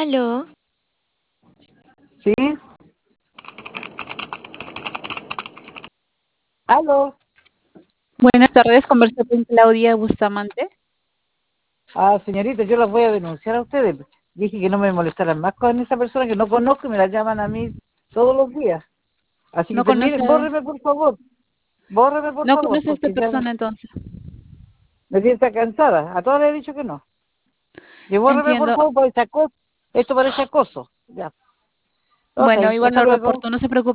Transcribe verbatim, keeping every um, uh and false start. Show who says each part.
Speaker 1: Aló,
Speaker 2: ¿Sí? ¿Aló?
Speaker 3: Buenas tardes, converso con Claudia Bustamante.
Speaker 2: Ah, señorita, yo las voy a denunciar a ustedes. Dije que no me molestaran más con esa persona que no conozco y me la llaman a mí todos los días. Así que
Speaker 3: ¿No
Speaker 2: termine,
Speaker 3: conoce,
Speaker 2: bórreme por favor, bórreme por
Speaker 3: no
Speaker 2: favor,
Speaker 3: conoce a esta
Speaker 2: porque ya me,
Speaker 3: persona entonces?
Speaker 2: me siento cansada. A todas les he dicho que no. Que bórreme por
Speaker 3: Entiendo.
Speaker 2: favor, porque acoso. Esto parece acoso. Ya. Ok,
Speaker 3: Bueno, igual
Speaker 2: hasta
Speaker 3: lo
Speaker 2: luego.
Speaker 3: reporto, no se preocupe.